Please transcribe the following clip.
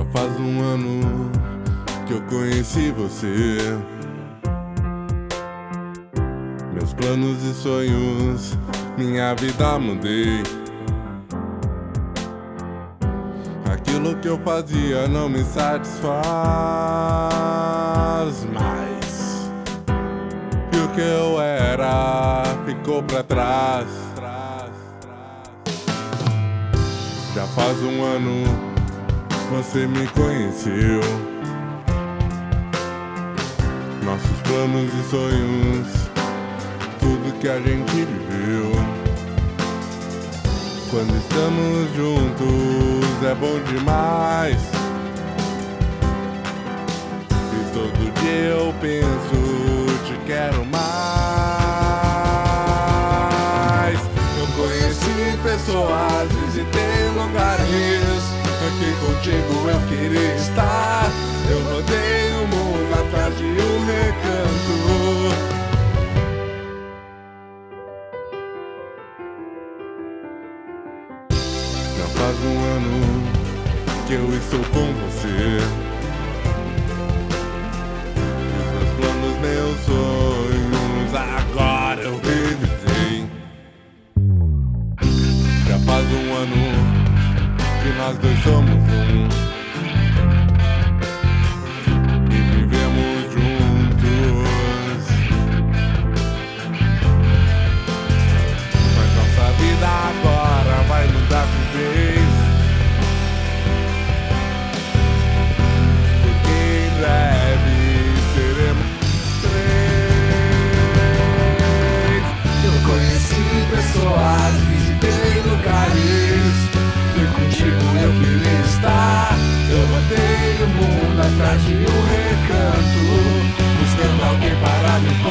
faz um ano que eu conheci você. Meus planos e sonhos, minha vida mudei. Aquilo que eu fazia não me satisfaz mais. E o que eu era ficou pra trás. Já faz um ano você me conheceu. Nossos planos e sonhos, tudo que a gente viveu. Quando estamos juntos é bom demais. E todo dia eu penso, te quero mais. Eu conheci pessoas, visitei lugares. Aqui contigo eu queria estar. Eu rodei o mundo atrás de um recanto. Já faz um ano que eu estou com você. Os meus planos, meus sonhos, agora eu revisei. Já faz um ano que nós dois somos um. E vivemos juntos. Mas nossa vida agora vai mudar de vez. Porque em breve seremos três. Eu conheci pessoas, visitei lugares. Fui contigo, eu queria estar. Eu rodei o mundo atrás de um recanto, buscando alguém para me